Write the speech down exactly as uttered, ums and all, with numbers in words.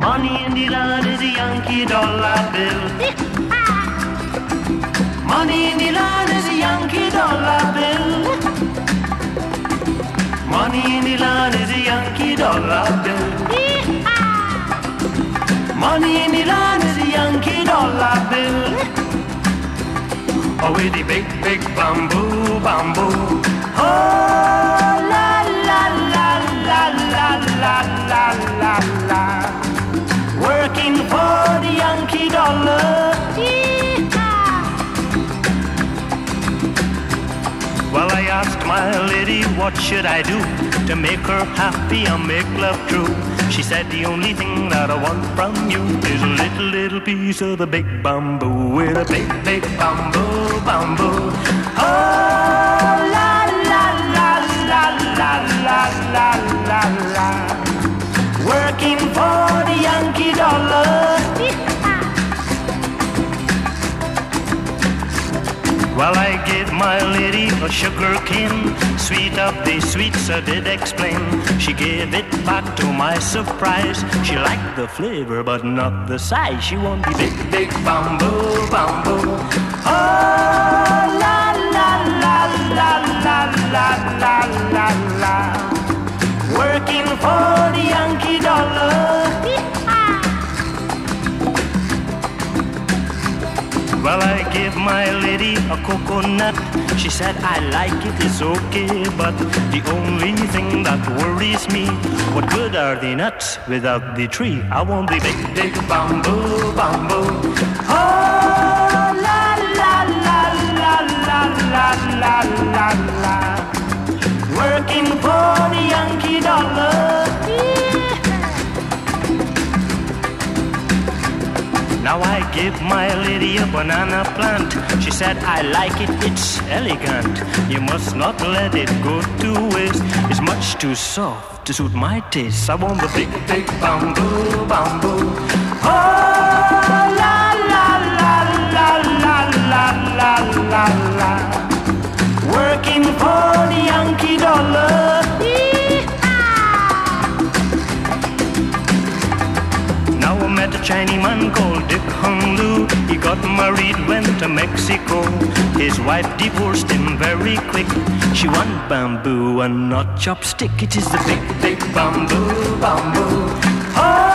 Money in the land is a Yankee dollar bill. Money in the land is a Yankee dollar bill. Money in the land is a Yankee dollar bill. Money in the land is a Yankee dollar bill. Oh, with the big, big bamboo, bamboo. Oh, la, la, la, la, la, la, la, la, la. Working for the Yankee dollar. Well, I asked my lady, what should I do to make her happy and make love true? She said, the only thing that I want from you is a little, little piece of the big bamboo. With a big, big bamboo, bamboo. Oh, la, la, la, la, la, la, la, la, la. Working for the Yankee dollar. Well, I gave my lady a sugar cane, sweet of the sweets I did explain. She gave it back to my surprise. She liked the flavor but not the size. She wanted the big, big bamboo, bamboo. Oh, la, la, la, la, la, la, la, la, la. Working for the Yankee dollar. Well, I gave my lady a coconut. She said, I like it, it's okay, but the only thing that worries me, what good are the nuts without the tree? I want the big, big bamboo, bamboo. Oh, la, la, la, la, la, la, la, la, la. Working for the Yankee dollar. Now I give my lady a banana plant. She said, I like it, it's elegant. You must not let it go to waste. It's much too soft to suit my taste. I want the big, big bamboo, bamboo. Oh, la, la, la, la, la, la, la, la, la. Working for the Yankee dollar. Now I met a Chinese man called Dick Hung Lu. He got married, went to Mexico. His wife divorced him very quick. She want bamboo and not chopstick. It is the big, big bamboo, bamboo. Oh!